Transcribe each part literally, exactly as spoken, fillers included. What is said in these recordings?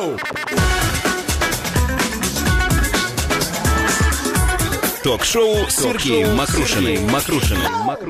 Ток-шоу. Ток-шоу с Сергеем Мокрушиным. Мокрушиным.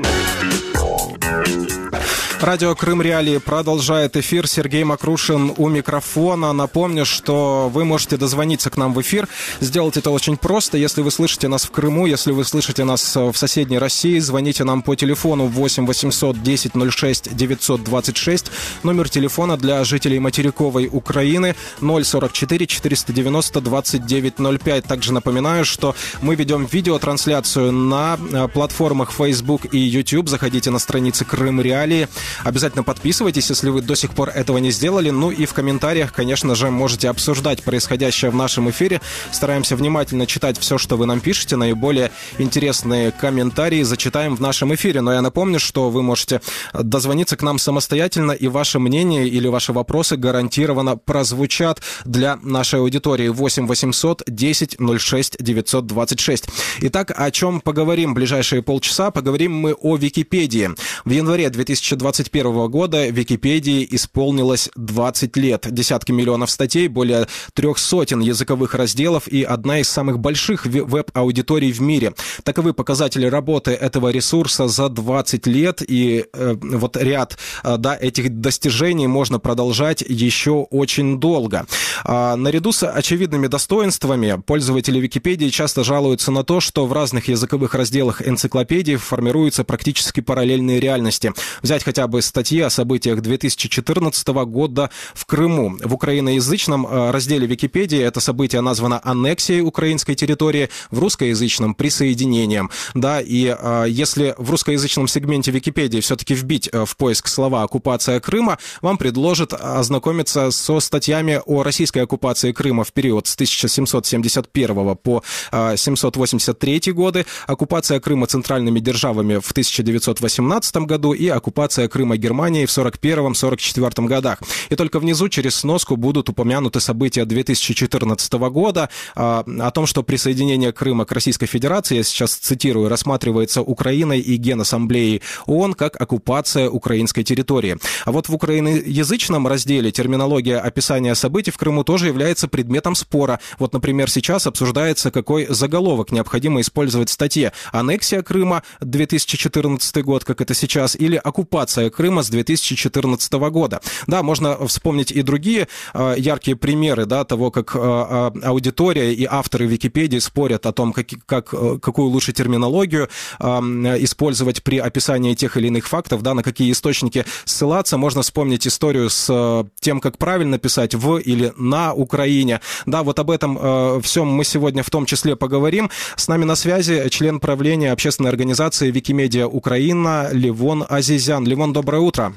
Радио Крым Реалии продолжает эфир. Сергей Мокрушин у микрофона. Напомню, что вы можете дозвониться к нам в эфир. Сделать это очень просто. Если вы слышите нас в Крыму, если вы слышите нас в соседней России, звоните нам по телефону восемь восемьсот десять ноль шесть девятьсот двадцать шесть. Номер телефона для жителей материковой Украины ноль сорок четыре четыреста девяносто двадцать девять ноль пять. Также напоминаю, что мы ведем видеотрансляцию на платформах Facebook и YouTube. Заходите на страницы Крым Реалии. Обязательно подписывайтесь, если вы до сих пор этого не сделали. Ну и в комментариях, конечно же, можете обсуждать происходящее в нашем эфире. Стараемся внимательно читать все, что вы нам пишете. Наиболее интересные комментарии зачитаем в нашем эфире. Но я напомню, что вы можете дозвониться к нам самостоятельно, и ваше мнение или ваши вопросы гарантированно прозвучат для нашей аудитории. восемь восемьсот десять ноль шесть девятьсот двадцать шесть. Итак, о чем поговорим в ближайшие полчаса? Поговорим мы о Википедии. В январе две тысячи двадцать первого года Википедии исполнилось двадцать лет. Десятки миллионов статей, более трех сотен языковых разделов и одна из самых больших веб-аудиторий в мире. Таковы показатели работы этого ресурса за двадцать лет, и э, вот ряд э, да, этих достижений можно продолжать еще очень долго. А, наряду с очевидными достоинствами пользователи Википедии часто жалуются на то, что в разных языковых разделах энциклопедии формируются практически параллельные реальности. Взять хотя бы статьи о событиях две тысячи четырнадцатого года в Крыму. В украиноязычном разделе Википедии это событие названо аннексией украинской территории, в русскоязычном — присоединением. Да, и э, если в русскоязычном сегменте Википедии все-таки вбить в поиск слова «оккупация Крыма», вам предложат ознакомиться со статьями о российской оккупации Крыма в период с тысяча семьсот семьдесят первого по э, семьсот восемьдесят третий годы, оккупация Крыма центральными державами в тысяча девятьсот восемнадцатом году и оккупация Крыма Германии в сорок первом — сорок четвёртом годах. И только внизу через сноску будут упомянуты события две тысячи четырнадцатого года, а, о том, что присоединение Крыма к Российской Федерации, я сейчас цитирую, рассматривается Украиной и Генассамблеей ООН как оккупация украинской территории. А вот в украиноязычном разделе терминология описания событий в Крыму тоже является предметом спора. Вот, например, сейчас обсуждается, какой заголовок необходимо использовать в статье: «Аннексия Крыма две тысячи четырнадцатый год», как это сейчас, или «Оккупация Крыма с две тысячи четырнадцатого года». Да, можно вспомнить и другие э, яркие примеры, да, того, как э, аудитория и авторы Википедии спорят о том, как, как, какую лучше терминологию э, использовать при описании тех или иных фактов, да, на какие источники ссылаться. Можно вспомнить историю с э, тем, как правильно писать «в» или «на Украине». Да, вот об этом э, всем мы сегодня в том числе поговорим. С нами на связи член правления общественной организации Викимедиа Украина Левон Азизян. Левон, доброе утро.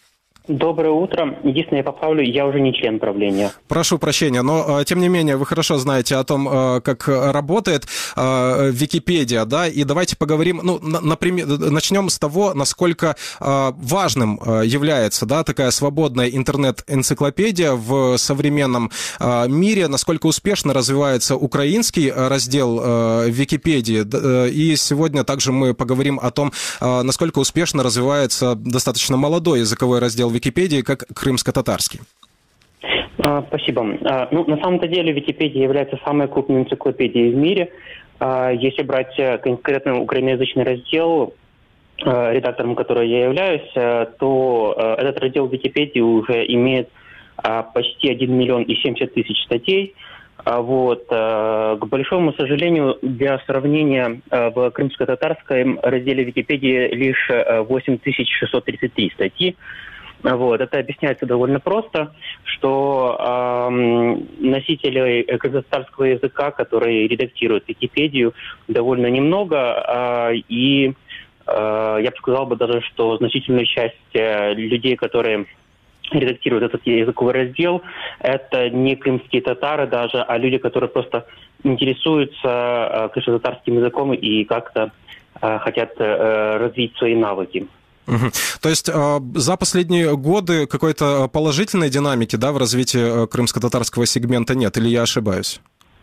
Доброе утро. Единственное, я поправлю, я уже не член правления. Прошу прощения, но, тем не менее, вы хорошо знаете о том, как работает Википедия, да, и давайте поговорим, ну, например, начнем с того, насколько важным является, да, такая свободная интернет-энциклопедия в современном мире, насколько успешно развивается украинский раздел Википедии, и сегодня также мы поговорим о том, насколько успешно развивается достаточно молодой языковой раздел Википедии, как крымско-татарский. Спасибо. Ну, на самом-то деле Википедия является самой крупной энциклопедией в мире. Если брать конкретно украиноязычный раздел, редактором которого я являюсь, то этот раздел Википедии уже имеет почти один миллион и семьдесят тысяч статей. Вот. К большому сожалению, для сравнения, в крымско-татарском разделе Википедии лишь восемь тысяч шестьсот тридцать три статьи. Вот. Это объясняется довольно просто, что э, носителей крымско-татарского языка, которые редактируют Википедию, довольно немного, э, и э, я бы сказал бы даже, что значительная часть э, людей, которые редактируют этот языковой раздел, это не крымские татары даже, а люди, которые просто интересуются э, крымско-татарским языком и как-то э, хотят э, развить свои навыки. Угу. То есть э, за последние годы какой-то положительной динамики, да, в развитии крымско-татарского сегмента нет, или я ошибаюсь?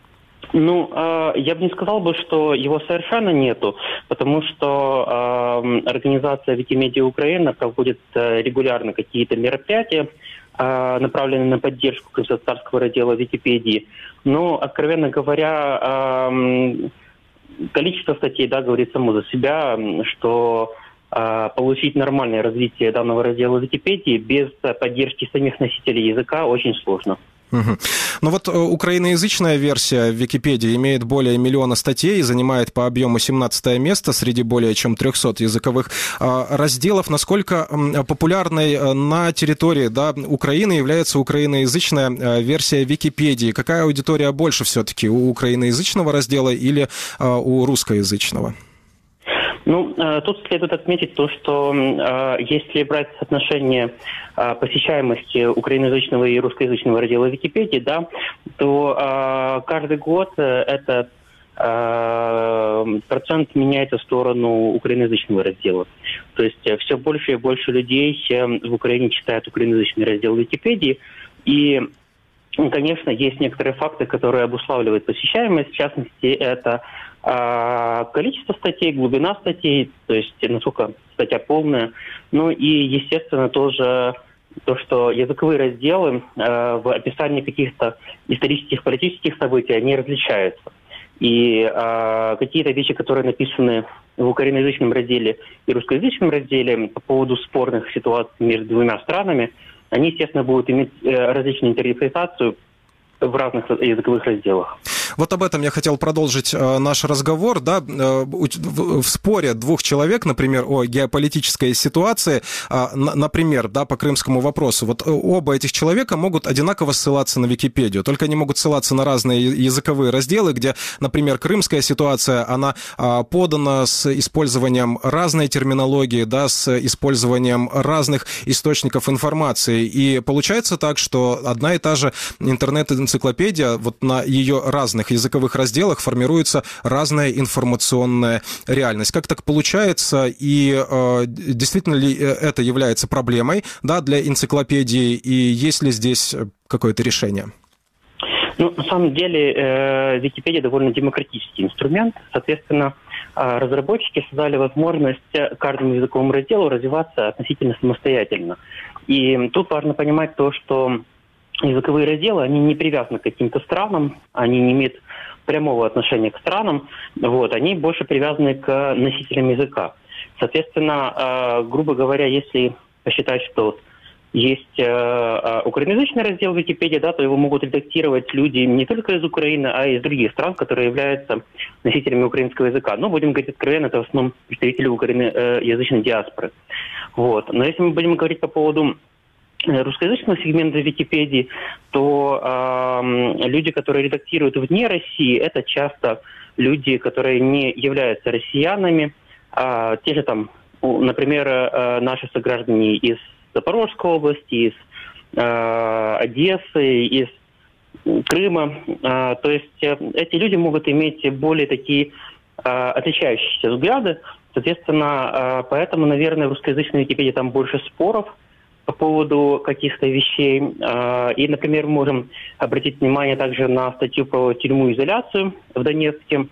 Ну, э, я бы не сказал бы, что его совершенно нету, потому что э, организация Викимедиа Украина проводит э, регулярно какие-то мероприятия, направленные на поддержку крымско-татарского раздела Википедии. Но, откровенно говоря, количество статей, да, говорит само за себя, что получить нормальное развитие данного раздела Википедии без поддержки самих носителей языка очень сложно. Угу. Ну вот украиноязычная версия Википедии имеет более миллиона статей и занимает по объему семнадцатое место среди более чем трехсот языковых разделов. Насколько популярной на территории, да, Украины является украиноязычная версия Википедии? Какая аудитория больше все-таки, у украиноязычного раздела или у русскоязычного? Ну, тут следует отметить то, что если брать соотношение посещаемости украиноязычного и русскоязычного раздела Википедии, да, то каждый год этот процент меняется в сторону украиноязычного раздела. То есть все больше и больше людей в Украине читают украиноязычный раздел Википедии. И, конечно, есть некоторые факты, которые обуславливают посещаемость. В частности, это количество статей, глубина статей, то есть насколько статья полная. Ну и, естественно, тоже то, что языковые разделы э, в описании каких-то исторических, политических событий, они различаются. И э, какие-то вещи, которые написаны в украиноязычном разделе и русскоязычном разделе по поводу спорных ситуаций между двумя странами, они, естественно, будут иметь э, различную интерпретацию в разных языковых разделах. Вот об этом я хотел продолжить э, наш разговор. Да? Э, в, в споре двух человек, например, о геополитической ситуации, э, на, например, да, по крымскому вопросу, вот оба этих человека могут одинаково ссылаться на Википедию, только они могут ссылаться на разные языковые разделы, где, например, крымская ситуация, она э, подана с использованием разной терминологии, да, с использованием разных источников информации. И получается так, что одна и та же интернет-энциклопедия, вот на ее разных языковых разделах формируется разная информационная реальность. Как так получается? И э, действительно ли это является проблемой, да, для энциклопедии? И есть ли здесь какое-то решение? Ну, на самом деле, э, Википедия довольно демократический инструмент. Соответственно, э, разработчики создали возможность каждому языковому разделу развиваться относительно самостоятельно. И тут важно понимать то, что языковые разделы, они не привязаны к каким-то странам, они не имеют прямого отношения к странам, вот, они больше привязаны к носителям языка. Соответственно, э, грубо говоря, если посчитать, что есть э, украиноязычный раздел Википедии, да, то его могут редактировать люди не только из Украины, а и из других стран, которые являются носителями украинского языка. Но, будем говорить откровенно, это в основном представители украиноязычной диаспоры. Вот. Но если мы будем говорить по поводу русскоязычного сегмента Википедии, то э, люди, которые редактируют вне России, это часто люди, которые не являются россиянами. Э, те же там, например, э, наши сограждане из Запорожской области, из э, Одессы, из Крыма. Э, то есть э, эти люди могут иметь более такие э, отличающиеся взгляды. Соответственно, э, поэтому, наверное, в русскоязычной Википедии там больше споров по поводу каких-то вещей. И, например, мы можем обратить внимание также на статью про тюрьму-изоляцию в Донецке.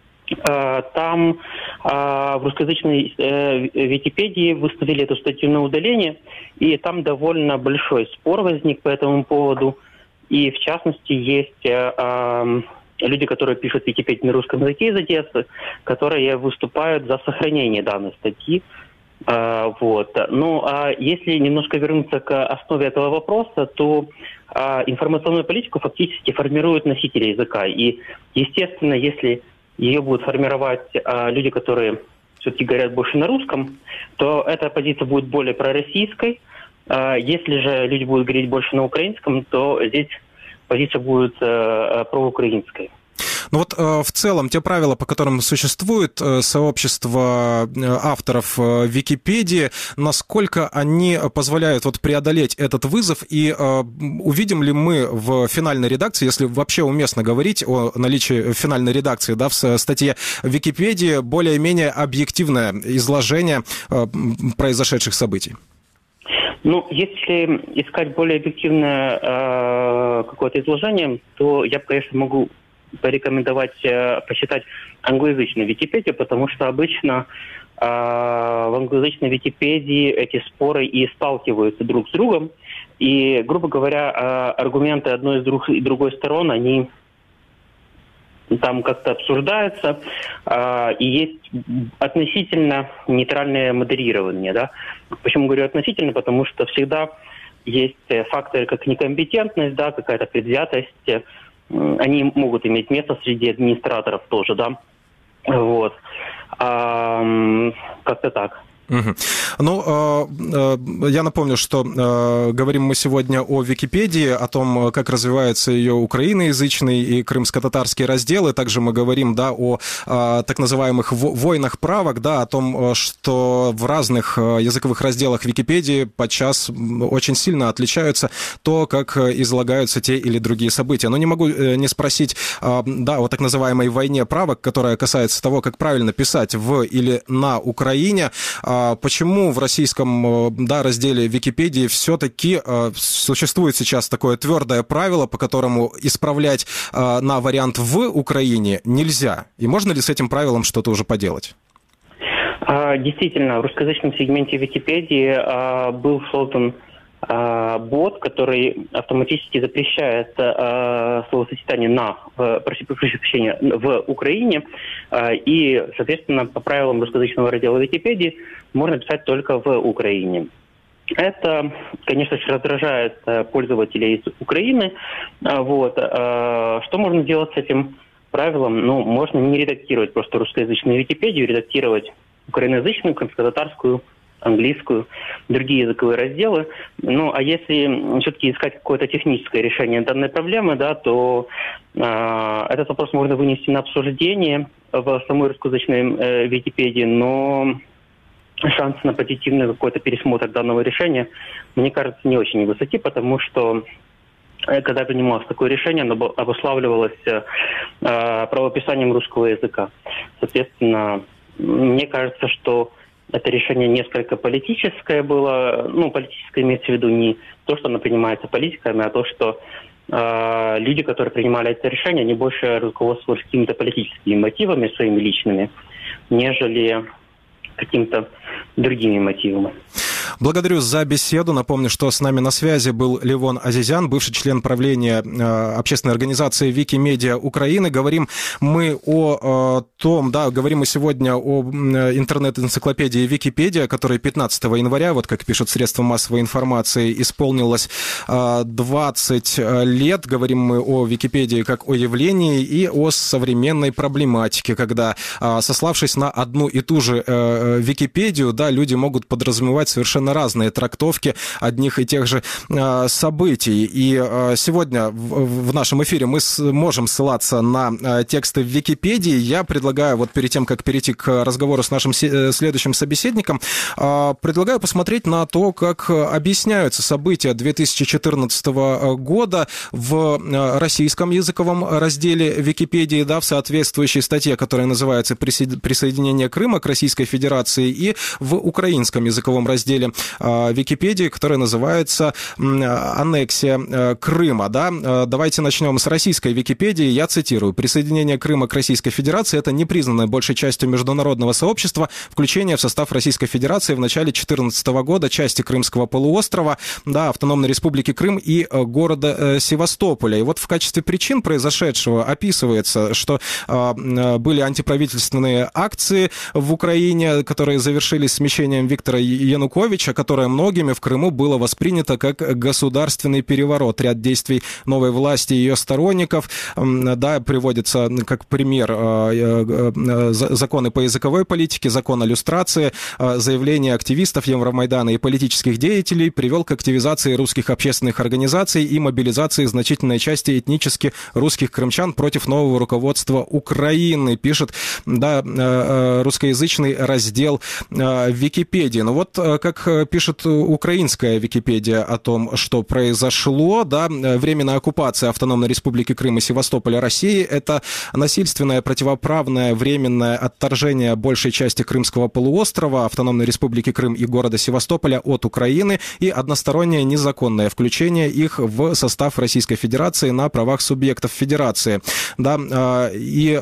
Там в русскоязычной Википедии выставили эту статью на удаление, и там довольно большой спор возник по этому поводу. И, в частности, есть люди, которые пишут Википедию на русском языке из Одессы, которые выступают за сохранение данной статьи. Uh, вот. Ну, а если немножко вернуться к основе этого вопроса, то uh, информационную политику фактически формируют носители языка. И, естественно, если ее будут формировать uh, люди, которые все-таки говорят больше на русском, то эта позиция будет более пророссийской. Uh, если же люди будут говорить больше на украинском, то здесь позиция будет uh, проукраинской. Ну вот э, в целом те правила, по которым существует э, сообщество э, авторов э, Википедии, насколько они позволяют вот преодолеть этот вызов, и э, увидим ли мы в финальной редакции, если вообще уместно говорить о наличии финальной редакции, да, в статье Википедии, более-менее объективное изложение э, произошедших событий? Ну, если искать более объективное э, какое-то изложение, то я, конечно, могу порекомендовать э, посчитать англоязычную Википедию, потому что обычно э, в англоязычной Википедии эти споры и сталкиваются друг с другом. И, грубо говоря, аргументы одной и другой стороны, они там как-то обсуждаются, и есть относительно нейтральное модерирование. Да? Почему говорю относительно? Потому что всегда есть факторы, как некомпетентность, да, какая-то предвзятость. Они могут иметь место среди администраторов тоже, да. Вот. А, как-то так. Угу. Ну, э, э, я напомню, что э, говорим мы сегодня о Википедии, о том, как развивается ее украиноязычный и крымско-татарский разделы. Также мы говорим, да, о э, так называемых войнах правок, да, о том, что в разных языковых разделах Википедии подчас очень сильно отличаются то, как излагаются те или другие события. Но не могу не спросить, э, да, о так называемой войне правок, которая касается того, как правильно писать в или на Украине. Почему в российском, да, разделе Википедии все-таки э, существует сейчас такое твердое правило, по которому исправлять э, на вариант в Украине нельзя? И можно ли с этим правилом что-то уже поделать? Действительно, в русскоязычном сегменте Википедии э, был создан э, бот, который автоматически запрещает э, словосочетание «на» в, прошу прощения, в Украине. Э, и, соответственно, по правилам русскоязычного раздела Википедии можно писать только в Украине. Это, конечно же, раздражает пользователей из Украины. Вот. Что можно делать с этим правилом? Ну, можно не редактировать просто русскоязычную Википедию, редактировать украиноязычную, крымско-татарскую, английскую, другие языковые разделы. Ну, а если все-таки искать какое-то техническое решение данной проблемы, да, то э, этот вопрос можно вынести на обсуждение в самой русскоязычной э, Википедии, но шансы на позитивный какой-то пересмотр данного решения, мне кажется, не очень высоки, потому что когда принималось такое решение, оно обуславливалось э, правописанием русского языка. Соответственно, мне кажется, что это решение несколько политическое было. Ну, политическое имеется в виду не то, что оно принимается политиками, а то, что э, люди, которые принимали это решение, они больше руководствовались какими-то политическими мотивами своими личными, нежели какими-то другими мотивами. Благодарю за беседу. Напомню, что с нами на связи был Левон Азизян, бывший член правления э, общественной организации Викимедиа Украины. Говорим мы о э, том, да, говорим мы сегодня о э, интернет-энциклопедии Википедия, которой пятнадцатого января, вот как пишут средства массовой информации, исполнилось э, двадцать лет. Говорим мы о Википедии как о явлении и о современной проблематике, когда, э, сославшись на одну и ту же э, Википедию, да, люди могут подразумевать совершенно разные трактовки одних и тех же э, событий. И э, сегодня в, в нашем эфире мы с, можем ссылаться на э, тексты в Википедии. Я предлагаю, вот перед тем, как перейти к разговору с нашим се- следующим собеседником, э, предлагаю посмотреть на то, как объясняются события две тысячи четырнадцатого года в э, российском языковом разделе Википедии, да, в соответствующей статье, которая называется «Присоединение Крыма к Российской Федерации», и в украинском языковом разделе Википедии, которая называется «Аннексия Крыма». Да? Давайте начнем с российской Википедии. Я цитирую. «Присоединение Крыма к Российской Федерации – это непризнанное большей частью международного сообщества включение в состав Российской Федерации в начале две тысячи четырнадцатого года части Крымского полуострова, да, Автономной Республики Крым и города Севастополя». И вот в качестве причин произошедшего описывается, что были антиправительственные акции в Украине, которые завершились смещением Виктора Януковича, которое многими в Крыму было воспринято как государственный переворот. Ряд действий новой власти и ее сторонников, да, приводится как пример законы по языковой политике, закон о люстрации, заявление активистов Евромайдана и политических деятелей привел к активизации русских общественных организаций и мобилизации значительной части этнически русских крымчан против нового руководства Украины, пишет, да, русскоязычный раздел Википедии. Ну вот, как пишет украинская Википедия о том, что произошло, да, временная оккупация Автономной Республики Крым и Севастополя России – это насильственное, противоправное, временное отторжение большей части Крымского полуострова, Автономной Республики Крым и города Севастополя от Украины и одностороннее незаконное включение их в состав Российской Федерации на правах субъектов Федерации. Да, и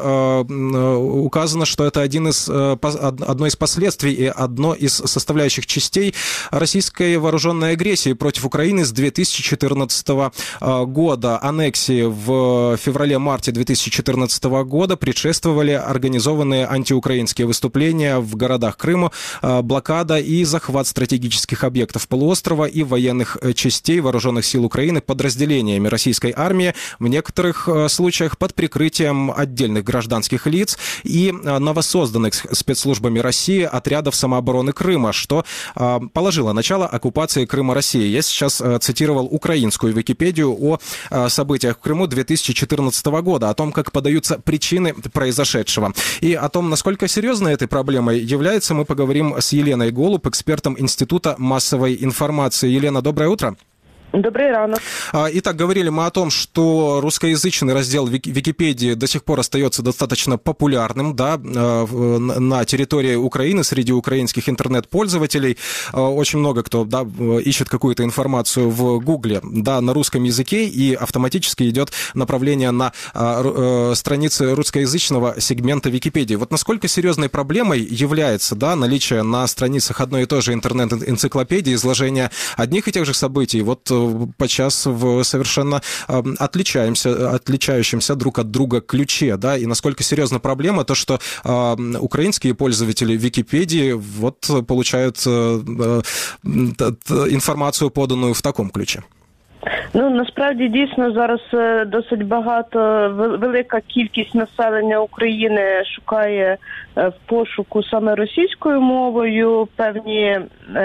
указано, что это один из, одно из последствий и одно из составляющих частей российской вооруженной агрессии против Украины с две тысячи четырнадцатого года. Аннексии в феврале-марте две тысячи четырнадцатого года предшествовали организованные антиукраинские выступления в городах Крыма, блокада и захват стратегических объектов полуострова и военных частей вооруженных сил Украины подразделениями российской армии, в некоторых случаях под прикрытием отдельных гражданских лиц и новосозданных спецслужбами России отрядов самообороны Крыма, что положило начало оккупации Крыма Россией. Я сейчас цитировал украинскую Википедию о событиях в Крыму две тысячи четырнадцатого года, о том, как подаются причины произошедшего. И о том, насколько серьезной этой проблемой является, мы поговорим с Еленой Голуб, экспертом Института массовой информации. Елена, доброе утро. Добрый ранок. Итак, говорили мы о том, что русскоязычный раздел Википедии до сих пор остается достаточно популярным, да, на территории Украины, среди украинских интернет-пользователей. Очень много кто, да, ищет какую-то информацию в Гугле, да, на русском языке, и автоматически идет направление на страницы русскоязычного сегмента Википедии. Вот насколько серьезной проблемой является, да, наличие на страницах одной и той же интернет-энциклопедии изложения одних и тех же событий, вот подчас в совершенно отличаемся, отличающемся друг от друга ключе, да, и насколько серьезна проблема то, что э, украинские пользователи Википедии вот получают э, э, информацию, поданную в таком ключе. Ну, насправді, дійсно, зараз досить багато, велика кількість населення України шукає в пошуку саме російською мовою певні е,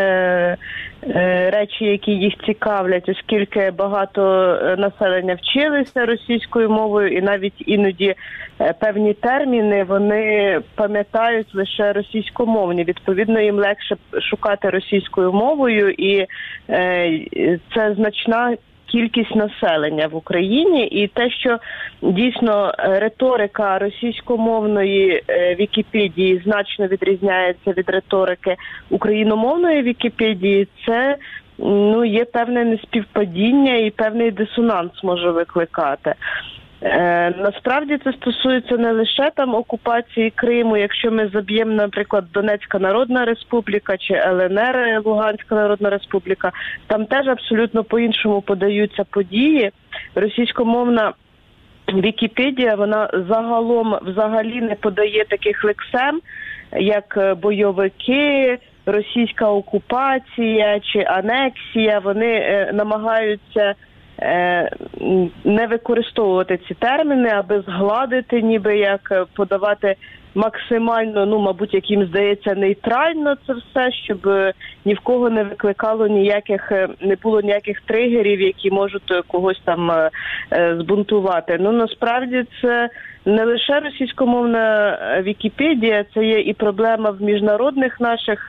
е, речі, які їх цікавлять, оскільки багато населення вчилися російською мовою, і навіть іноді певні терміни вони пам'ятають лише російськомовні. Відповідно, їм легше шукати російською мовою, і е, це значна кількість населення в Україні, і те, що дійсно риторика російськомовної Вікіпедії значно відрізняється від риторики україномовної Вікіпедії, це, ну, є певне неспівпадіння і певний дисонанс може викликати. Е, насправді це стосується не лише там окупації Криму. Якщо ми заб'ємо, наприклад, Донецька Народна Республіка чи Л Н Р, Луганська Народна Республіка, там теж абсолютно по-іншому подаються події. Російськомовна Вікіпедія, вона загалом взагалі не подає таких лексем, як бойовики, російська окупація чи анексія. Вони е, намагаються не використовувати ці терміни, аби згладити, ніби як подавати максимально, ну, мабуть, як їм здається, нейтрально це все, щоб ні в кого не викликало ніяких, не було ніяких тригерів, які можуть когось там збунтувати. Ну, насправді, це не лише російськомовна Вікіпедія, це є і проблема в міжнародних наших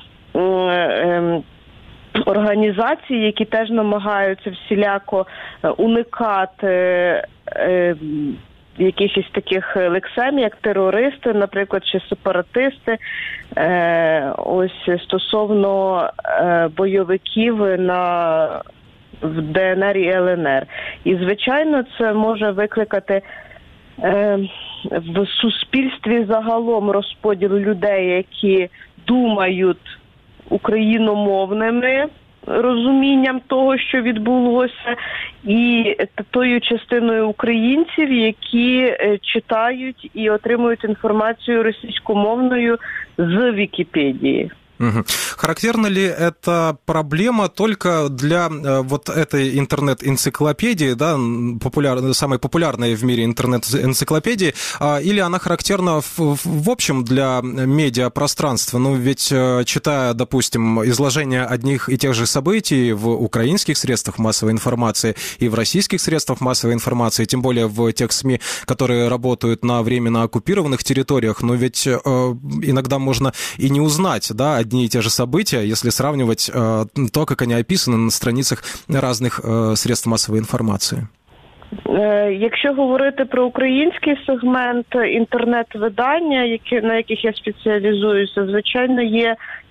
організацій, які теж намагаються всіляко уникати е, якихось таких лексем, як терористи, наприклад, чи сепаратисти, е, ось стосовно е, бойовиків на, в Д Н Р і Л Н Р. І, звичайно, це може викликати е, в суспільстві загалом розподіл людей, які думають україномовними розумінням того, що відбулося, і тою частиною українців, які читають і отримують інформацію російськомовною з Вікіпедії. Угу. Характерна ли эта проблема только для э, вот этой интернет-энциклопедии, да, популяр, самой популярной в мире интернет-энциклопедии, э, или она характерна в, в общем для медиапространства? Ну, ведь э, читая, допустим, изложение одних и тех же событий в украинских средствах массовой информации и в российских средствах массовой информации, тем более в тех СМИ, которые работают на временно оккупированных территориях, но ведь э, иногда можно и не узнать, да, одни и те же события, если сравнивать э, то, как они описаны на страницах разных э, средств массовой информации. Якщо говорити про український сегмент інтернет-видання, які, на яких я спеціалізуюся, звичайно, є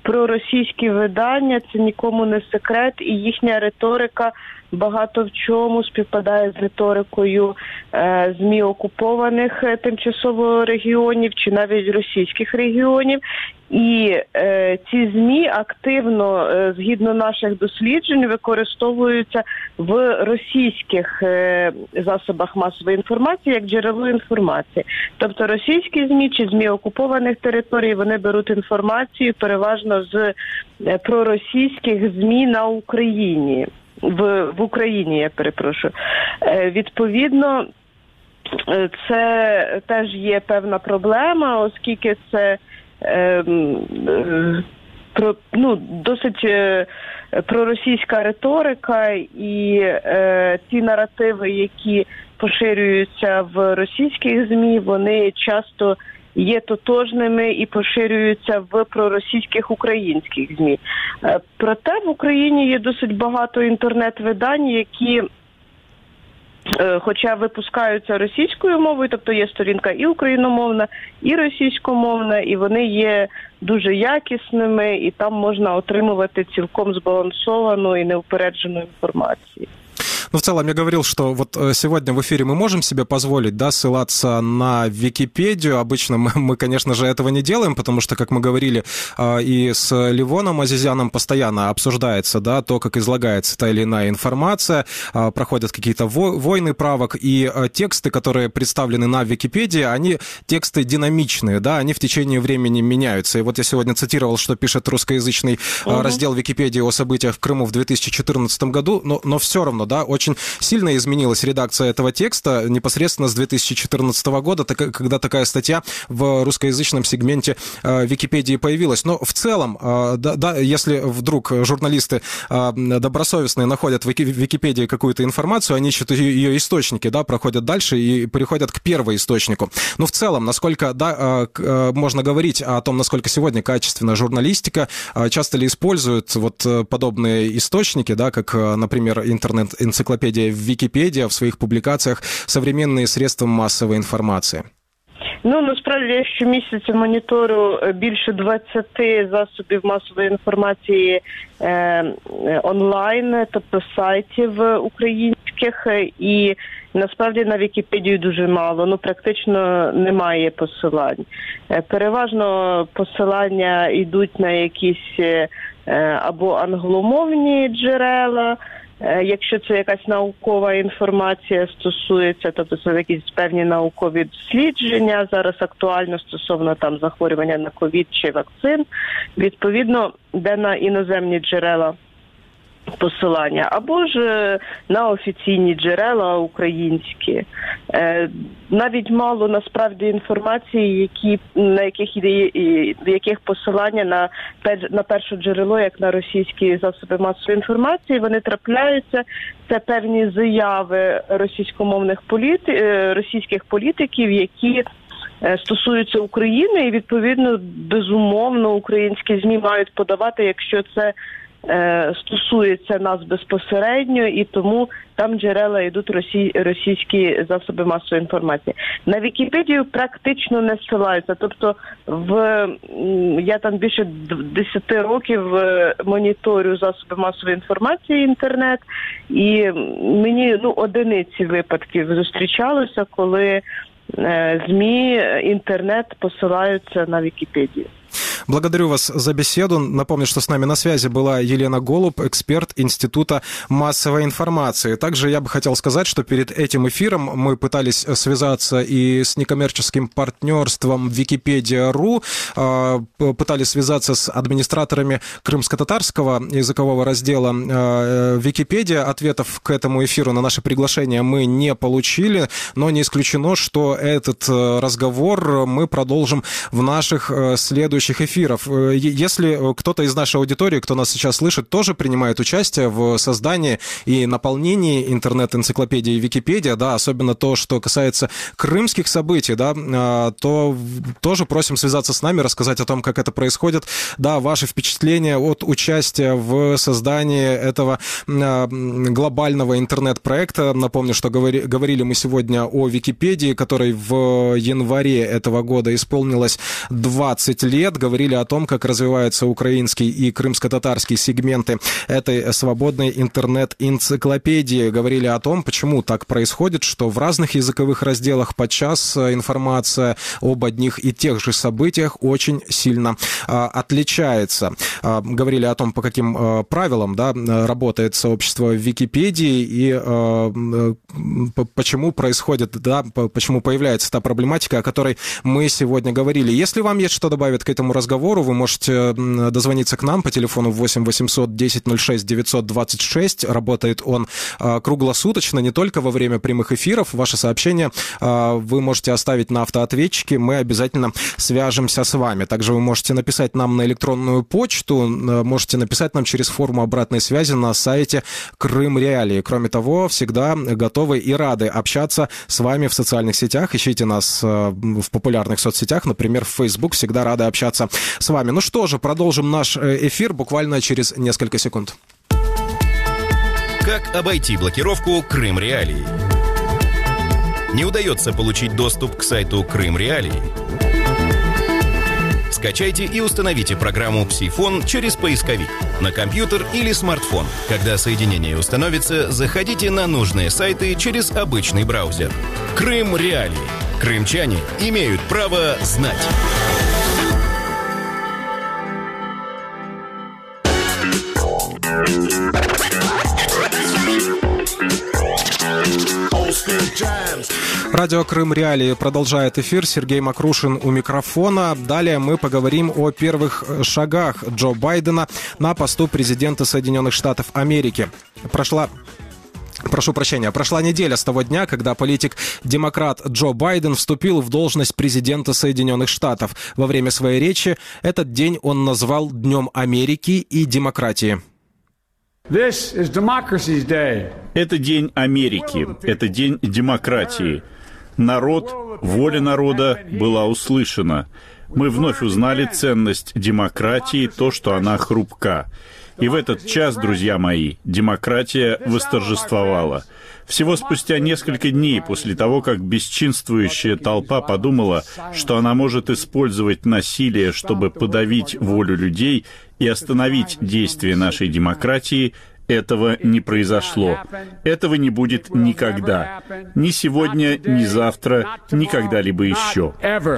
проросійські видання, це нікому не секрет, і їхня риторика багато в чому співпадає з риторикою е, ЗМІ окупованих е, тимчасово регіонів чи навіть російських регіонів. І е, ці ЗМІ активно, е, згідно наших досліджень, використовуються в російських е, засобах масової інформації як джерело інформації. Тобто російські ЗМІ чи ЗМІ окупованих територій, вони беруть інформацію переважно з е, проросійських ЗМІ на Україні. В, в Україні, я перепрошую. Е, відповідно, е, це теж є певна проблема, оскільки це е, е, про, ну, досить е, проросійська риторика і е, ті наративи, які поширюються в російських ЗМІ, вони часто є тотожними і поширюються в проросійських українських ЗМІ. Проте в Україні є досить багато інтернет-видань, які, хоча випускаються російською мовою, тобто є сторінка і україномовна, і російськомовна, і вони є дуже якісними, і там можна отримувати цілком збалансовану і неупереджену інформацію. Ну, в целом, я говорил, что вот сегодня в эфире мы можем себе позволить, да, ссылаться на Википедию. Обычно мы, мы, конечно же, этого не делаем, потому что, как мы говорили, и с Левоном Азизяном постоянно обсуждается, да, то, как излагается та или иная информация, проходят какие-то войны правок, и тексты, которые представлены на Википедии, они тексты динамичные, да, они в течение времени меняются. И вот я сегодня цитировал, что пишет русскоязычный угу. раздел Википедии о событиях в Крыму в две тысячи четырнадцатом году, но, но все равно, да, очень сильно изменилась редакция этого текста непосредственно с две тысячи четырнадцатого года, когда такая статья в русскоязычном сегменте э, Википедии появилась. Но в целом, э, да, да, если вдруг журналисты э, добросовестные находят в Википедии какую-то информацию, они ищут ее, ее источники, да, проходят дальше и переходят к первоисточнику. Но в целом, насколько, да, э, можно говорить о том, насколько сегодня качественная журналистика, э, часто ли используют вот подобные источники, да, как, например, интернет-энциклопедия Википедия в своїх публікаціях современные средства массової інформації? Ну, насправді, я щомісяця моніторю більше двадцяти засобів масової інформації е, онлайн, тобто сайтів українських, і насправді на Вікіпедію дуже мало, ну практично немає посилань. Е, переважно посилання йдуть на якісь е, або англомовні джерела, якщо це якась наукова інформація стосується, тобто це якісь певні наукові дослідження, зараз актуально стосовно там захворювання на ковід чи вакцин, відповідно, де на іноземні джерела посилання, або ж на офіційні джерела українські. Навіть мало насправді інформації, які, на яких іде, яких посилання на, на перше джерело, як на російські засоби масової інформації, вони трапляються. Це певні заяви російськомовних політи, російських політиків, які стосуються України, і відповідно, безумовно, українські ЗМІ мають подавати, якщо це стосується нас безпосередньо, і тому там джерела йдуть росій, російські засоби масової інформації. На Вікіпедію практично не ссилаються. Тобто в я там більше десяти років моніторю засоби масової інформації, інтернет, і мені ну одиниці випадків зустрічалося, коли ЗМІ, інтернет посилаються на Вікіпедію. Благодарю вас за беседу. Напомню, что с нами на связи была Елена Голуб, эксперт Института массовой информации. Также я бы хотел сказать, что перед этим эфиром мы пытались связаться и с некоммерческим партнерством Википедия.ру, пытались связаться с администраторами крымско-татарского языкового раздела Википедия. Ответов к этому эфиру на наше приглашение мы не получили, но не исключено, что этот разговор мы продолжим в наших следующих эфирах. Если кто-то из нашей аудитории, кто нас сейчас слышит, тоже принимает участие в создании и наполнении интернет-энциклопедии Википедия, да, особенно то, что касается крымских событий, да, то тоже просим связаться с нами, рассказать о том, как это происходит, да, ваши впечатления от участия в создании этого глобального интернет-проекта. Напомню, что говори, говорили мы сегодня о Википедии, которой в январе этого года исполнилось двадцать лет, говорили говорили о том, как развиваются украинский и крымско-татарский сегменты этой свободной интернет-энциклопедии. Говорили о том, почему так происходит, что в разных языковых разделах подчас информация об одних и тех же событиях очень сильно а, отличается. А, говорили о том, по каким а, правилам да, работает сообщество в Википедии и а, а, почему происходит, да, почему появляется та проблематика, о которой мы сегодня говорили. Если вам есть что добавить к этому разговору, вы можете дозвониться к нам по телефону восемь восемьсот десять ноль шесть девятьсот двадцать шесть. Работает он а, круглосуточно, не только во время прямых эфиров. Ваше сообщение а, вы можете оставить на автоответчике, мы обязательно свяжемся с вами. Также вы можете написать нам на электронную почту, можете написать нам через форму обратной связи на сайте Крым Реалии. Кроме того, всегда готовы и рады общаться с вами в социальных сетях. Ищите нас в популярных соцсетях, например, в Facebook. Всегда рады общаться с вами. Ну что же, продолжим наш эфир буквально через несколько секунд. Как обойти блокировку Крым Реалии? Не удается получить доступ к сайту Крым Реалии? Скачайте и установите программу «Псифон» через поисковик на компьютер или смартфон. Когда соединение установится, заходите на нужные сайты через обычный браузер. Крым Реалии. Крымчане имеют право знать. Радио Крым Реалии продолжает эфир. Сергей Макрушин у микрофона. Далее мы поговорим о первых шагах Джо Байдена на посту президента Соединенных Штатов Америки. Прошла... Прошу прощения, прошла неделя с того дня, когда политик-демократ Джо Байден вступил в должность президента Соединенных Штатов. Во время своей речи этот день он назвал Днем Америки и демократии. This is Democracy's Day. Это день Америки, это день демократии. Народ, воля народа была услышана. Мы вновь узнали ценность демократии, то, что она хрупка. И в этот час, друзья мои, демократия восторжествовала. Всего спустя несколько дней после того, как бесчинствующая толпа подумала, что она может использовать насилие, чтобы подавить волю людей и остановить действие нашей демократии, этого не произошло. Этого не будет никогда. Ни сегодня, ни завтра, ни когда-либо еще.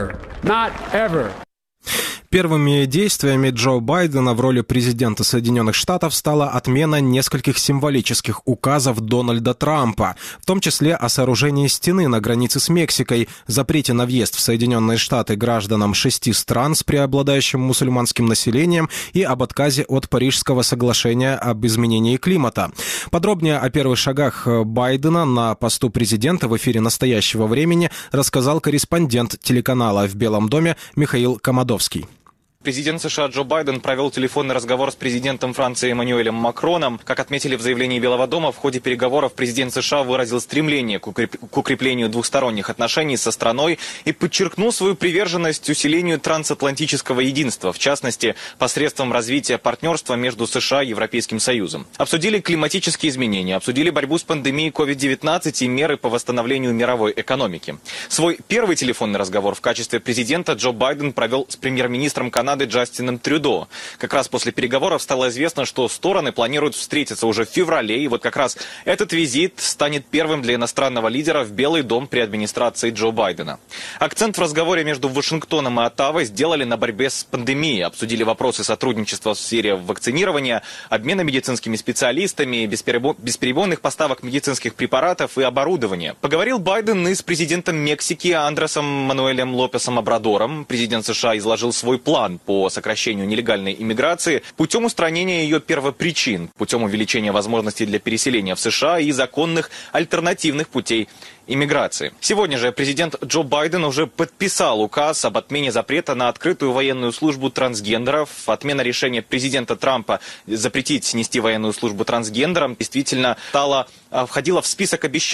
Первыми действиями Джо Байдена в роли президента Соединенных Штатов стала отмена нескольких символических указов Дональда Трампа, в том числе о сооружении стены на границе с Мексикой, запрете на въезд в Соединенные Штаты гражданам шести стран с преобладающим мусульманским населением и об отказе от Парижского соглашения об изменении климата. Подробнее о первых шагах Байдена на посту президента в эфире «Настоящего времени» рассказал корреспондент телеканала в Белом доме Михаил Комадовский. Президент США Джо Байден провел телефонный разговор с президентом Франции Эммануэлем Макроном. Как отметили в заявлении Белого дома, в ходе переговоров президент США выразил стремление к укреплению двухсторонних отношений со страной и подчеркнул свою приверженность усилению трансатлантического единства, в частности, посредством развития партнерства между США и Европейским Союзом. Обсудили климатические изменения, обсудили борьбу с пандемией ковид девятнадцать и меры по восстановлению мировой экономики. Свой первый телефонный разговор в качестве президента Джо Байден провел с премьер-министром Канады Джастином Трюдо. Как раз после переговоров стало известно, что стороны планируют встретиться уже в феврале, и вот как раз этот визит станет первым для иностранного лидера в Белый дом при администрации Джо Байдена. Акцент в разговоре между Вашингтоном и Оттавой сделали на борьбе с пандемией, обсудили вопросы сотрудничества в сфере вакцинирования, обмена медицинскими специалистами, бесперебойных поставок медицинских препаратов и оборудования. Поговорил Байден и с президентом Мексики Андресом Мануэлем Лопесом Обрадором. Президент США изложил свой план по сокращению нелегальной иммиграции путем устранения ее первопричин, путем увеличения возможностей для переселения в США и законных альтернативных путей иммиграции. Сегодня же президент Джо Байден уже подписал указ об отмене запрета на открытую военную службу трансгендеров. Отмена решения президента Трампа запретить нести военную службу трансгендерам действительно стала, входила в список обещаний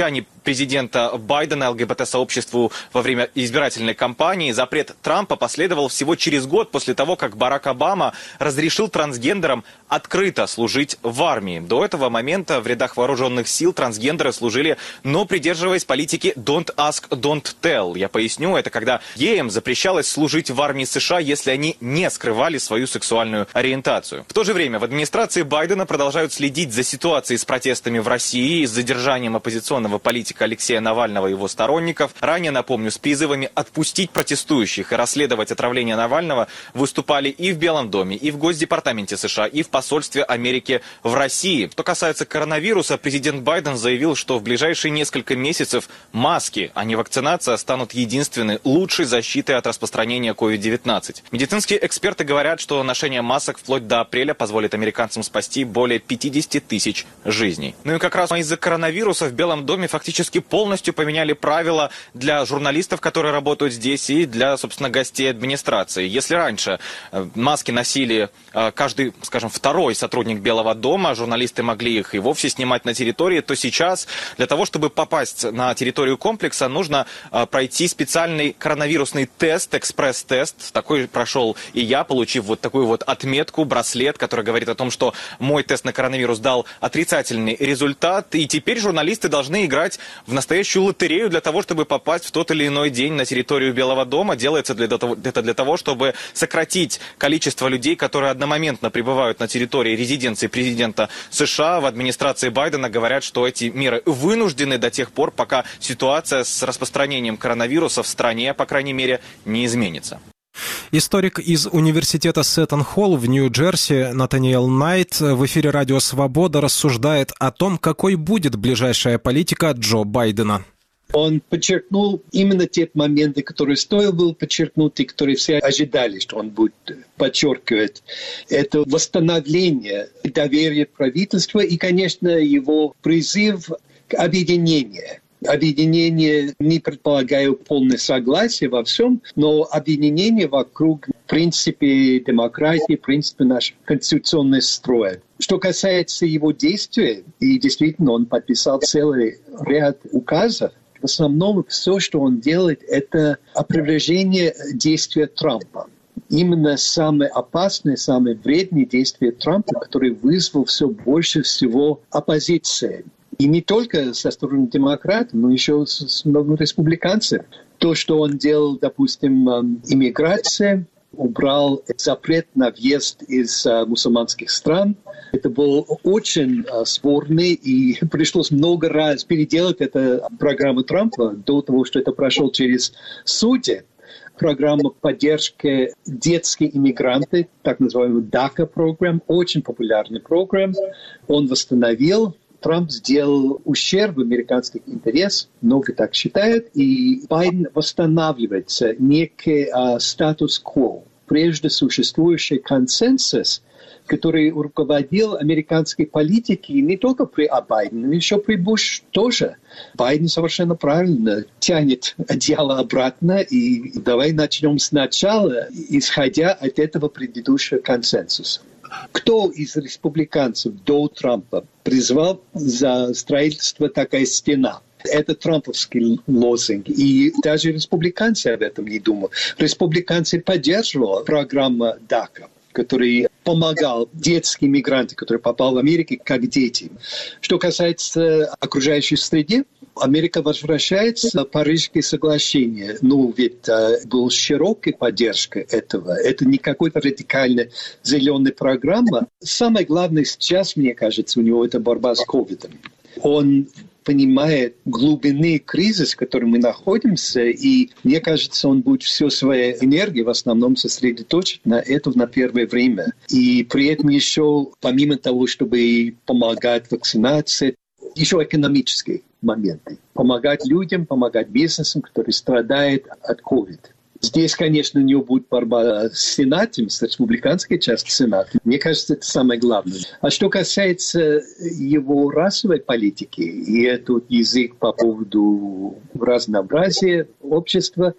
президента Байдена ЛГБТ-сообществу во время избирательной кампании. Запрет Трампа последовал всего через год после того, как Барак Обама разрешил трансгендерам открыто служить в армии. До этого момента в рядах вооруженных сил трансгендеры служили, но придерживаясь политики «don't ask, don't tell». Я поясню, это когда геям запрещалось служить в армии США, если они не скрывали свою сексуальную ориентацию. В то же время в администрации Байдена продолжают следить за ситуацией с протестами в России и с задержанием оппозиционного политика Алексея Навального и его сторонников. Ранее, напомню, с призывами отпустить протестующих и расследовать отравление Навального выступали и в Белом доме, и в Госдепартаменте США, и в посольстве Америки в России. Что касается коронавируса, президент Байден заявил, что в ближайшие несколько месяцев маски, а не вакцинация, станут единственной лучшей защитой от распространения ковид девятнадцать. Медицинские эксперты говорят, что ношение масок вплоть до апреля позволит американцам спасти более пятьдесят тысяч жизней. Ну и как раз из-за коронавируса в Белом доме фактически полностью поменяли правила для журналистов, которые работают здесь, и для, собственно, гостей администрации. Если раньше маски носили каждый, скажем, второй сотрудник Белого дома, журналисты могли их и вовсе снимать на территории, то сейчас для того, чтобы попасть на территорию комплекса, нужно пройти специальный коронавирусный тест, экспресс-тест. Такой прошел и я, получив вот такую вот отметку, браслет, который говорит о том, что мой тест на коронавирус дал отрицательный результат. И теперь журналисты должны играть в настоящую лотерею для того, чтобы попасть в тот или иной день на территорию Белого дома. Делается для того, это для того, чтобы сократить количество людей, которые одномоментно прибывают на территории резиденции президента США. В администрации Байдена говорят, что эти меры вынуждены до тех пор, пока ситуация с распространением коронавируса в стране, по крайней мере, не изменится. Историк из университета Сеттон-Холл в Нью-Джерси Натаниэл Найт в эфире «Радио Свобода» рассуждает о том, какой будет ближайшая политика Джо Байдена. Он подчеркнул именно те моменты, которые стоило было подчеркнуть, и которые все ожидали, что он будет подчеркивать. Это восстановление доверия правительства и, конечно, его призыв к объединению. Объединение, не предполагаю полное согласие во всем, но объединение вокруг принципа демократии, принципа нашего конституционного строя. Что касается его действий, и действительно он подписал целый ряд указов, в основном все, что он делает, это опровержение действия Трампа. Именно самое опасное, самое вредное действие Трампа, которое вызвало все больше всего оппозиции. И не только со стороны демократов, но еще со стороны республиканцев. То, что он делал, допустим, иммиграция, убрал запрет на въезд из мусульманских стран. Это был очень спорный, и пришлось много раз переделать эту программу Трампа до того, что это прошло через суды. Программа поддержки детских иммигрантов, так называемый дака-программа, очень популярный программа. Он восстановил. Трамп сделал ущерб в американских интересах, многие так считают, и Байден восстанавливает некий а, статус-кво, прежде существующий консенсус, который руководил американской политикой не только при Байдене, но еще при Буш тоже. Байден совершенно правильно тянет одеяло обратно, и давай начнем сначала, исходя от этого предыдущего консенсуса. Кто из республиканцев до Трампа призвал за строительство такая стена? Это трамповский лозунг. И даже республиканцы об этом не думают. Республиканцы поддерживали программу дака, который помогал детским мигрантам, которые попали в Америку, как дети. Что касается окружающей среды, Америка возвращается на Парижское соглашение. Ну, ведь а, была широкая поддержка этого. Это не какая-то радикальная зеленая программа. Самое главное сейчас, мне кажется, у него это борьба с ковидом. Он понимает глубины кризиса, в котором мы находимся, и мне кажется, он будет всю свою энергию в основном сосредоточить на это на первое время. И при этом еще, помимо того, чтобы помогать вакцинации, еще экономические моменты. Помогать людям, помогать бизнесам, которые страдают от ковида. Здесь, конечно, у него будет борьба с Сенатом, с республиканской частью Сената. Мне кажется, это самое главное. А что касается его расовой политики, и этот язык по поводу разнообразия общества,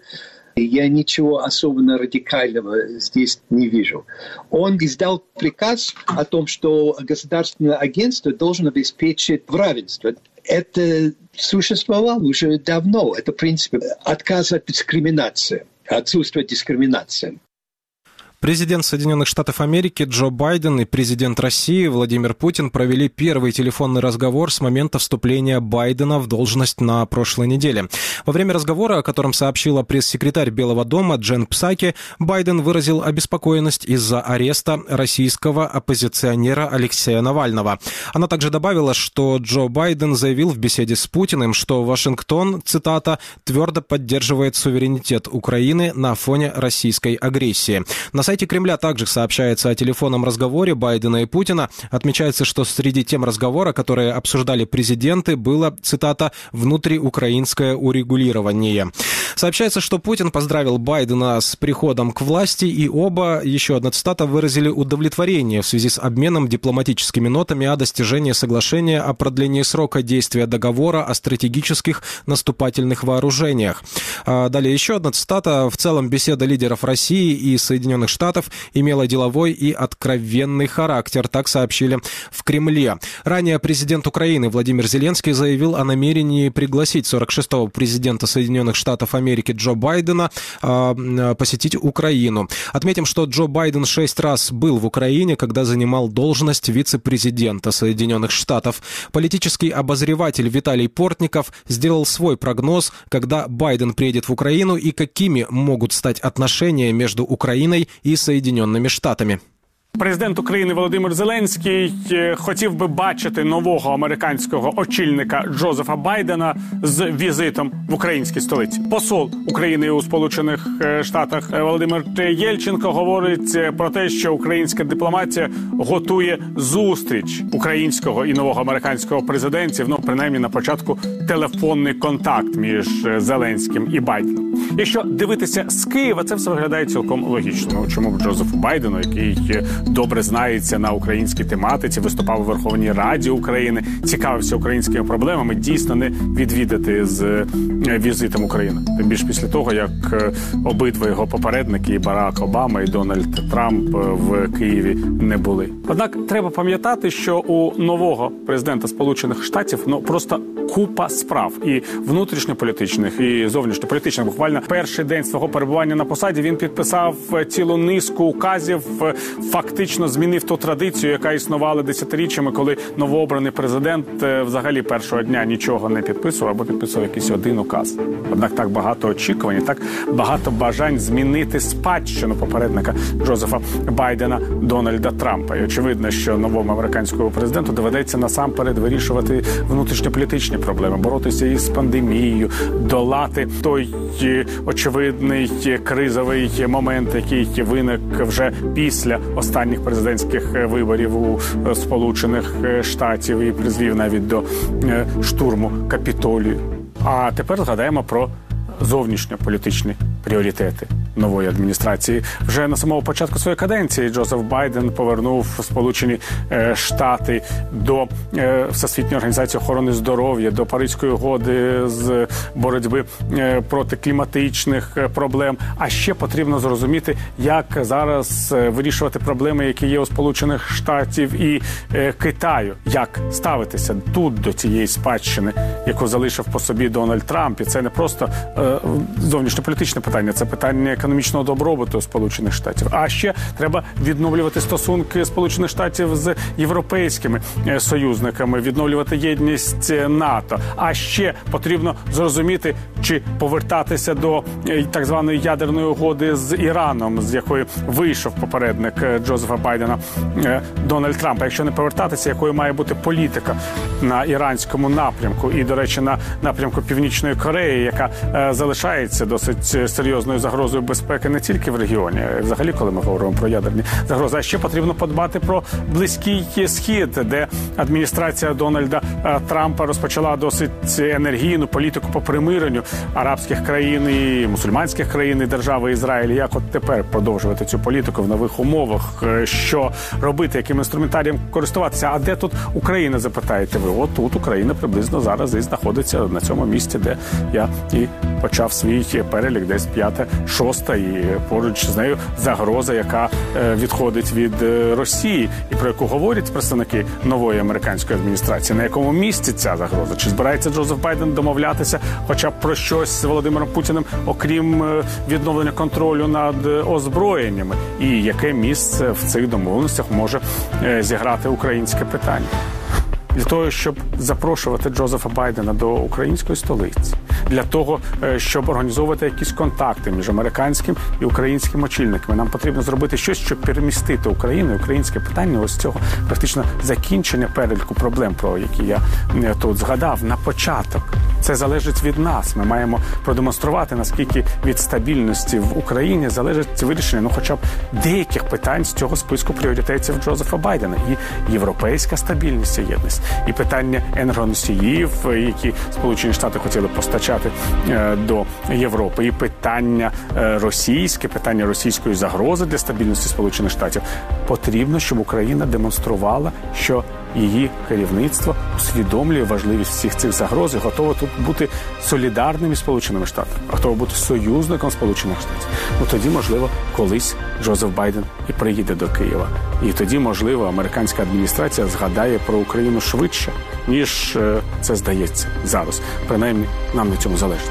я ничего особенно радикального здесь не вижу. Он издал приказ о том, что государственное агентство должно обеспечить равенство. Это существовал уже давно. Это, в принципе, отказ от дискриминации, отсутствие дискриминации. Президент Соединенных Штатов Америки Джо Байден и президент России Владимир Путин провели первый телефонный разговор с момента вступления Байдена в должность на прошлой неделе. Во время разговора, о котором сообщила пресс-секретарь Белого дома Джен Псаки, Байден выразил обеспокоенность из-за ареста российского оппозиционера Алексея Навального. Она также добавила, что Джо Байден заявил в беседе с Путиным, что Вашингтон, цитата, «твердо поддерживает суверенитет Украины на фоне российской агрессии». На сайте Кремля также сообщается о телефонном разговоре Байдена и Путина. Отмечается, что среди тем разговора, которые обсуждали президенты, было, цитата, «внутриукраинское урегулирование». Сообщается, что Путин поздравил Байдена с приходом к власти, и оба, еще одна цитата, выразили удовлетворение в связи с обменом дипломатическими нотами о достижении соглашения о продлении срока действия договора о стратегических наступательных вооружениях. Далее еще одна цитата. В целом беседа лидеров России и Соединенных Штатов имела деловой и откровенный характер, так сообщили в Кремле. Ранее президент Украины Владимир Зеленский заявил о намерении пригласить сорок шестого президента Соединенных Штатов Америки Джо Байдена э, посетить Украину. Отметим, что Джо Байден шесть раз был в Украине, когда занимал должность вице-президента Соединенных Штатов. Политический обозреватель Виталий Портников сделал свой прогноз, когда Байден приедет в Украину и какими могут стать отношения между Украиной і Соединенными Штатами. Президент України Володимир Зеленський хотів би бачити нового американського очільника Джозефа Байдена з візитом в українській столиці. Посол України у Сполучених Штатах Володимир Єльченко говорить про те, що українська дипломатія готує зустріч українського і нового американського президентів, ну, принаймні на початку телефонний контакт між Зеленським і Байденом. Якщо дивитися з Києва, це все виглядає цілком логічно. Чому б Джозефу Байдену, який добре знається на українській тематиці, виступав у Верховній Раді України, цікавився українськими проблемами, дійсно не відвідати з візитом України. Тим більше після того, як обидва його попередники, і Барак Обама, і Дональд Трамп в Києві не були. Однак треба пам'ятати, що у нового президента Сполучених Штатів ну просто купа справ і внутрішньополітичних, і зовнішньополітичних. Буквально перший день свого перебування на посаді він підписав цілу низку указів, фактично змінив ту традицію, яка існувала десятиріччями, коли новообраний президент взагалі першого дня нічого не підписував або підписував якийсь один указ. Однак так багато очікувань, так багато бажань змінити спадщину попередника Джозефа Байдена Дональда Трампа. І очевидно, що новому американському президенту доведеться насамперед вирішувати внутрішньополітичні проблеми, боротися із пандемією, долати той очевидний кризовий момент, який виник вже після останніх президентських виборів у Сполучених Штатів і призвів навіть до штурму Капітолію. А тепер згадаємо про зовнішньополітичні пріоритети нової адміністрації. Вже на самому початку своєї каденції Джозеф Байден повернув Сполучені Штати до Всесвітньої організації охорони здоров'я, до Паризької угоди з боротьби проти кліматичних проблем. А ще потрібно зрозуміти, як зараз вирішувати проблеми, які є у Сполучених Штатів і Китаю. Як ставитися тут до цієї спадщини, яку залишив по собі Дональд Трамп. І це не просто зовнішньополітичне питання, це питання економічного добробуту Сполучених Штатів. А ще треба відновлювати стосунки Сполучених Штатів з європейськими союзниками, відновлювати єдність НАТО. А ще потрібно зрозуміти, чи повертатися до так званої ядерної угоди з Іраном, з якої вийшов попередник Джозефа Байдена Дональд Трамп. Якщо не повертатися, якою має бути політика на іранському напрямку і, до речі, на напрямку Північної Кореї, яка залишається досить серйозною загрозою безпеки не тільки в регіоні, а взагалі, коли ми говоримо про ядерні загрози. А ще потрібно подбати про Близький Схід, де адміністрація Дональда Трампа розпочала досить енергійну політику по примиренню арабських країн і мусульманських країн і держави Ізраїль. Як от тепер продовжувати цю політику в нових умовах? Що робити? Яким інструментарієм користуватися? А де тут Україна, запитаєте ви? От тут Україна приблизно зараз і знаходиться на цьому місці, де я і почав свій перелік десь п'яте, шосте, і поруч з нею загроза, яка відходить від Росії, і про яку говорять представники нової американської адміністрації. На якому місці ця загроза? Чи збирається Джозеф Байден домовлятися хоча б про щось з Володимиром Путіним, окрім відновлення контролю над озброєннями? І яке місце в цих домовленостях може зіграти українське питання? Для того, щоб запрошувати Джозефа Байдена до української столиці, для того, щоб організовувати якісь контакти між американським і українським очільниками, нам потрібно зробити щось, щоб перемістити Україну і українське питання ось цього практично закінчення переліку проблем, про які я тут згадав, на початок. Це залежить від нас. Ми маємо продемонструвати, наскільки від стабільності в Україні залежить вирішення, ну, хоча б деяких питань з цього списку пріоритетів Джозефа Байдена. І європейська стабільність і єдність, і питання енергоносіїв, які Сполучені Штати хотіли постачати е, до Європи, і питання е, російське, питання російської загрози для стабільності Сполучених Штатів. Потрібно, щоб Україна демонструвала, що її керівництво усвідомлює важливість всіх цих загроз і готове тут бути солідарним із Сполученими Штатами, готове бути союзником Сполучених Штатів. Ну тоді, можливо, колись Джозеф Байден і приїде до Києва. І тоді, можливо, американська адміністрація згадає про Україну швидше, ніж це здається зараз. Принаймні, нам на цьому залежить.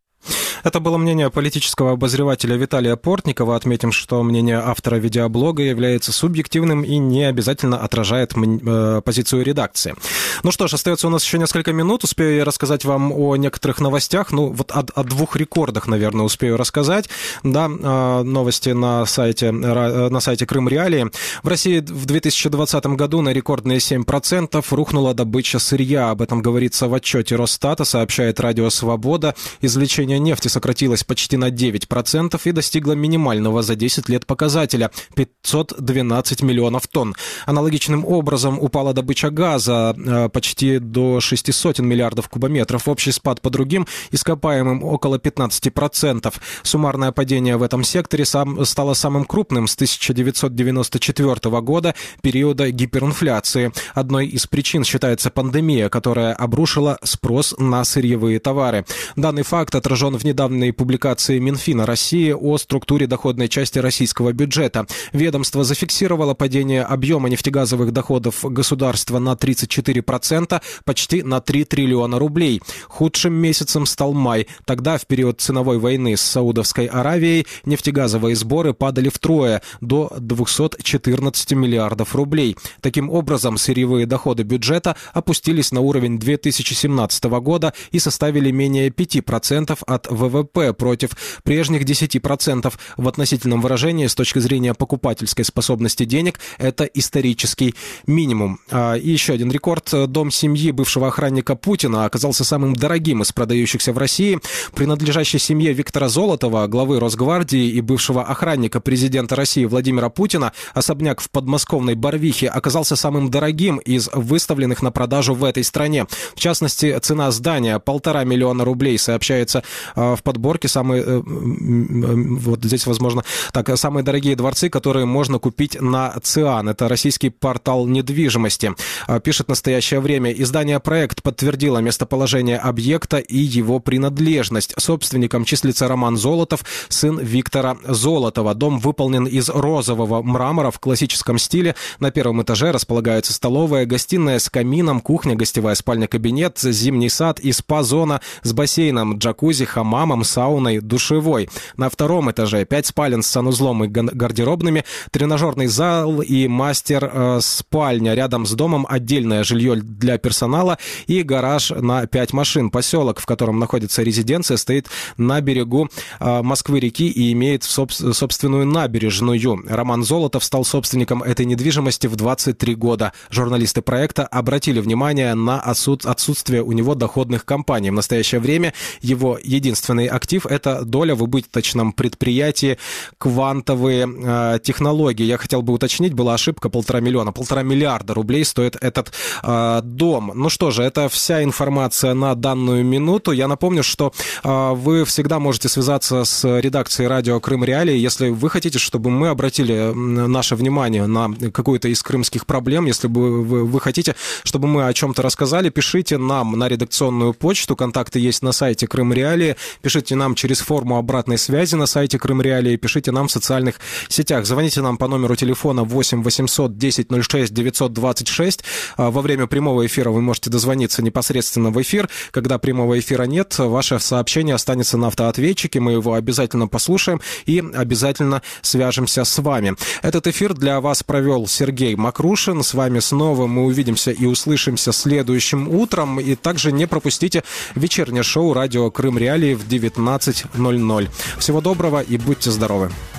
Это было мнение политического обозревателя Виталия Портникова. Отметим, что мнение автора видеоблога является субъективным и не обязательно отражает э, позицию редакции. Ну что ж, остается у нас еще несколько минут. Успею я рассказать вам о некоторых новостях. Ну, вот о, о двух рекордах, наверное, успею рассказать. Да, э, новости на сайте, э, на сайте Крым Реалии. В России в две тысячи двадцатом году на рекордные семь процентов рухнула добыча сырья. Об этом говорится в отчете Росстата, сообщает Радио Свобода. Извлечение нефти сократилась почти на девять процентов и достигла минимального за десять лет показателя – пятьсот двенадцать миллионов тонн. Аналогичным образом упала добыча газа почти до шести сотен миллиардов кубометров. Общий спад по другим ископаемым около пятнадцать процентов. Суммарное падение в этом секторе сам, стало самым крупным с тысяча девятьсот девяносто четвёртого года, периода гиперинфляции. Одной из причин считается пандемия, которая обрушила спрос на сырьевые товары. Данный факт отражен в недавней публикации Минфина России о структуре доходной части российского бюджета. Ведомство зафиксировало падение объема нефтегазовых доходов государства на тридцать четыре процента, почти на три триллиона рублей. Худшим месяцем стал май. Тогда, в период ценовой войны с Саудовской Аравией, нефтегазовые сборы падали втрое, до двухсот четырнадцати миллиардов рублей. Таким образом, сырьевые доходы бюджета опустились на уровень две тысячи семнадцатого года и составили менее пяти процентов от ВВП против прежних десяти процентов. В относительном выражении, с точки зрения покупательской способности денег, это исторический минимум. И еще один рекорд. Дом семьи бывшего охранника Путина оказался самым дорогим из продающихся в России. Принадлежащий семье Виктора Золотова, главы Росгвардии и бывшего охранника президента России Владимира Путина, особняк в подмосковной Барвихе оказался самым дорогим из выставленных на продажу в этой стране. В частности, цена здания полтора миллиона рублей, сообщается в подборке. Самые, вот здесь, возможно, так, самые дорогие дворцы, которые можно купить на ЦИАН. Это российский портал недвижимости. Пишет «Настоящее время». Издание «Проект» подтвердило местоположение объекта и его принадлежность. Собственником числится Роман Золотов, сын Виктора Золотова. Дом выполнен из розового мрамора в классическом стиле. На первом этаже располагается столовая, гостиная с камином, кухня, гостевая спальня, кабинет, зимний сад и спа-зона с бассейном, джакузи, хамамом, сауной, душевой. На втором этаже пять спален с санузлом и гардеробными, тренажерный зал и мастер-спальня. Рядом с домом отдельное жилье для персонала и гараж на пять машин. Поселок, в котором находится резиденция, стоит на берегу Москвы-реки и имеет собственную набережную. Роман Золотов стал собственником этой недвижимости в двадцать три года. Журналисты проекта обратили внимание на отсутствие у него доходных компаний. В настоящее время его единственный актив – это доля в убыточном предприятии «Квантовые э, технологии». Я хотел бы уточнить, была ошибка, полтора миллиона, полтора миллиарда рублей стоит этот э, дом. Ну что же, это вся информация на данную минуту. Я напомню, что э, вы всегда можете связаться с редакцией радио «Крым Реалии», если вы хотите, чтобы мы обратили наше внимание на какую-то из крымских проблем, если бы вы, вы хотите, чтобы мы о чем-то рассказали, пишите нам на редакционную почту, контакты есть на сайте Крым Реалии. Пишите нам через форму обратной связи на сайте Крым Реалии, пишите нам в социальных сетях. Звоните нам по номеру телефона восемь восемьсот десять ноль шесть девятьсот двадцать шесть. Во время прямого эфира вы можете дозвониться непосредственно в эфир. Когда прямого эфира нет, ваше сообщение останется на автоответчике, мы его обязательно послушаем и обязательно свяжемся с вами. Этот эфир для вас провел Сергей Макрушин. С вами снова мы увидимся и услышимся следующим утром. И также не пропустите вечернее шоу радио Крым Реалии в девятнадцать ноль ноль. Всего доброго и будьте здоровы.